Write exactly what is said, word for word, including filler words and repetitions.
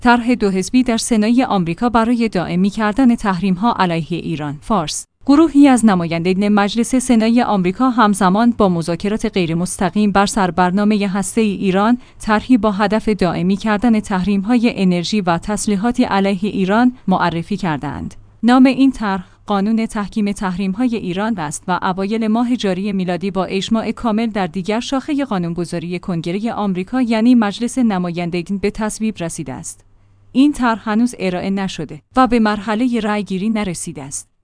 طرح دو حزبی در سنای آمریکا برای دائمی کردن تحریم‌ها علیه ایران. فارس. گروهی از نمایندگان مجلس سنای آمریکا همزمان با مذاکرات غیرمستقیم بر سر برنامه هسته‌ای ایران، طرحی با هدف دائمی کردن تحریم‌های انرژی و تسلیحاتی علیه ایران معرفی کردند. نام این طرح قانون تحکیم تحریم‌های ایران است و اوایل ماه جاری میلادی با اجماع کامل در دیگر شاخه قانونگذاری کنگره آمریکا یعنی مجلس نمایندگان به تصویب رسیده است. این طرح هنوز ارائه نشده و به مرحله رأیگیری نرسیده است.